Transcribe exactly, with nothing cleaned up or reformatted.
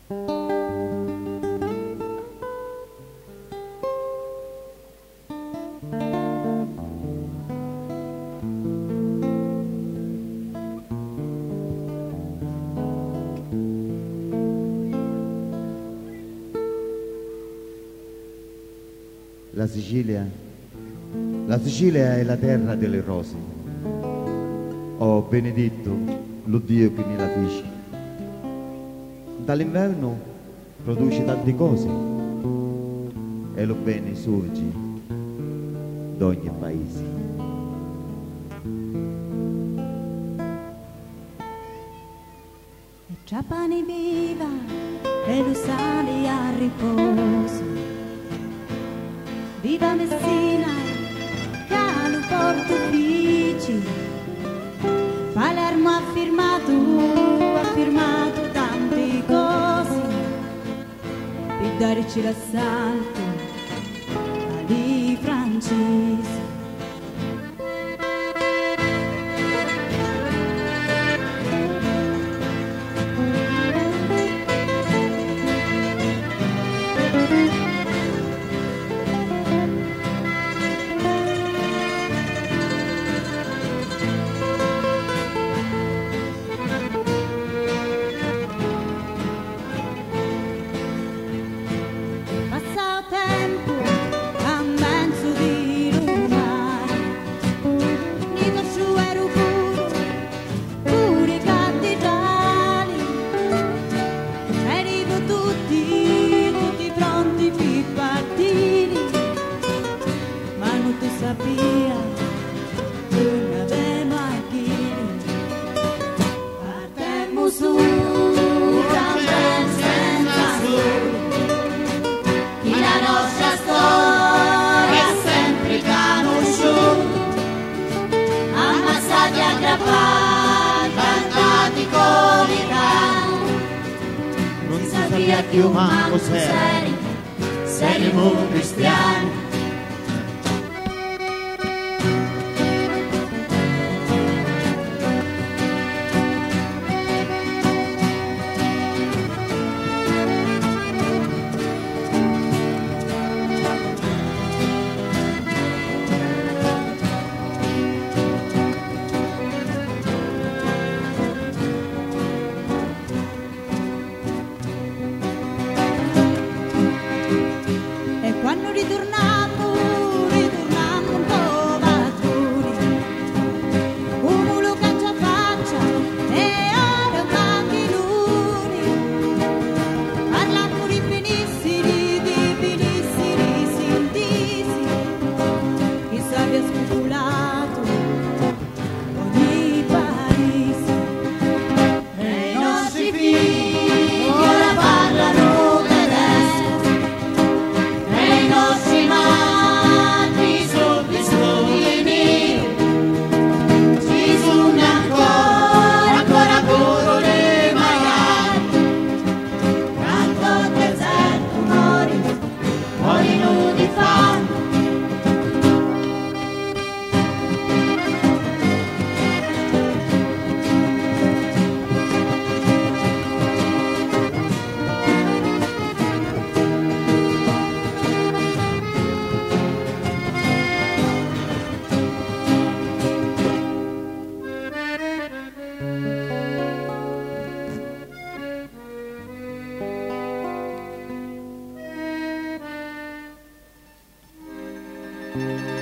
La Sicilia, la Sicilia è la terra delle rose. Oh, benedetto lo Dio che ne la fece. Dall'inverno produce tante cose e lo bene sorge d'ogni paese. E Trapani viva e lo sale a riposo. Viva Messina, Calo Portofici, Palermo ha firmato, ha firmato tante cose per darci l'assalto agli francesi. Più manco seri, saremo cristiani. Thank you.